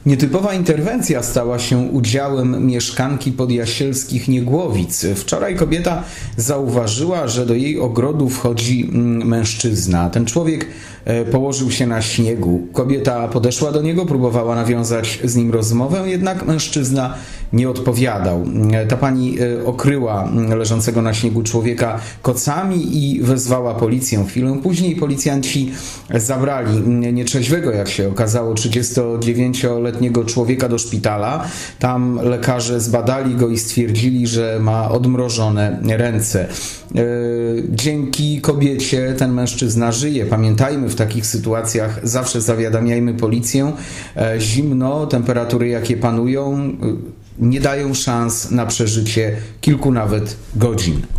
Nietypowa interwencja stała się udziałem mieszkanki podjasielskich Niegłowic. Wczoraj kobieta zauważyła, że do jej ogrodu wchodzi mężczyzna. Ten człowiek położył się na śniegu. Kobieta podeszła do niego, próbowała nawiązać z nim rozmowę, jednak mężczyzna nie odpowiadał. Ta pani okryła leżącego na śniegu człowieka kocami i wezwała policję. Chwilę później policjanci zabrali nietrzeźwego, jak się okazało, 39-letniego człowieka do szpitala. Tam lekarze zbadali go i stwierdzili, że ma odmrożone ręce. Dzięki kobiecie ten mężczyzna żyje. Pamiętajmy, w takich sytuacjach zawsze zawiadamiajmy policję. Zimno, temperatury jakie panują, nie dają szans na przeżycie kilku nawet godzin.